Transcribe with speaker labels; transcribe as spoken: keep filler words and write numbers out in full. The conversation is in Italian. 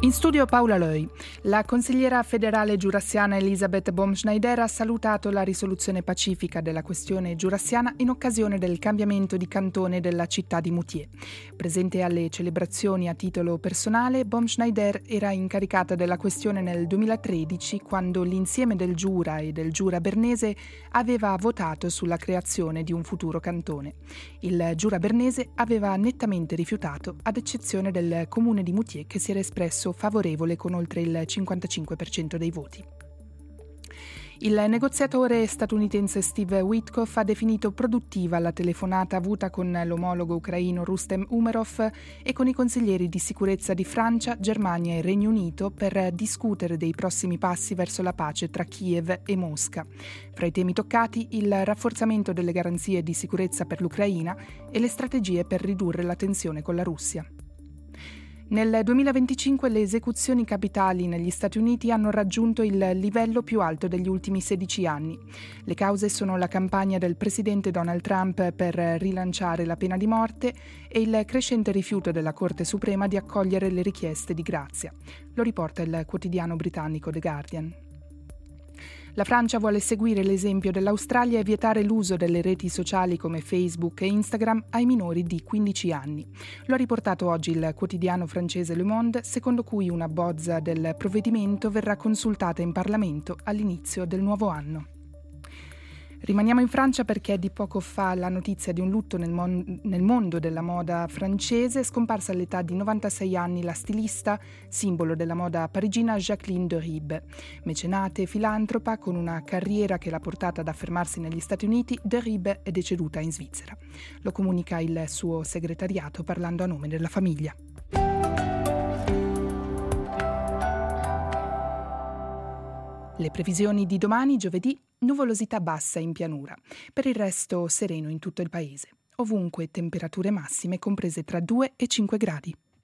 Speaker 1: In studio Paola Loi. La consigliera federale giurassiana Elisabeth Baumschneider ha salutato la risoluzione pacifica della questione giurassiana in occasione del cambiamento di cantone della città di Moutier. Presente alle celebrazioni a titolo personale, Baumschneider era incaricata della questione nel duemilatredici, quando l'insieme del Giura e del Giura Bernese aveva votato sulla creazione di un futuro cantone. Il Giura Bernese aveva nettamente rifiutato, ad eccezione del comune di Moutier, che si era espresso favorevole con oltre il cinquantacinque per cento dei voti. Il negoziatore statunitense Steve Witkoff ha definito produttiva la telefonata avuta con l'omologo ucraino Rustem Umerov e con i consiglieri di sicurezza di Francia, Germania e Regno Unito per discutere dei prossimi passi verso la pace tra Kiev e Mosca. Fra i temi toccati il rafforzamento delle garanzie di sicurezza per l'Ucraina e le strategie per ridurre la tensione con la Russia. Nel duemilaventicinque le esecuzioni capitali negli Stati Uniti hanno raggiunto il livello più alto degli ultimi sedici anni. Le cause sono la campagna del presidente Donald Trump per rilanciare la pena di morte e il crescente rifiuto della Corte Suprema di accogliere le richieste di grazia. Lo riporta il quotidiano britannico The Guardian. La Francia vuole seguire l'esempio dell'Australia e vietare l'uso delle reti sociali come Facebook e Instagram ai minori di quindici anni. Lo ha riportato oggi il quotidiano francese Le Monde, secondo cui una bozza del provvedimento verrà consultata in Parlamento all'inizio del nuovo anno. Rimaniamo in Francia perché è di poco fa la notizia di un lutto nel, mon- nel mondo della moda francese. Scomparsa all'età di novantasei anni la stilista, simbolo della moda parigina Jacqueline de Ribe. Mecenate e filantropa, con una carriera che l'ha portata ad affermarsi negli Stati Uniti, de Ribe è deceduta in Svizzera. Lo comunica il suo segretariato parlando a nome della famiglia. Le previsioni di domani, giovedì, nuvolosità bassa in pianura. Per il resto sereno in tutto il paese. Ovunque temperature massime comprese tra due e cinque gradi.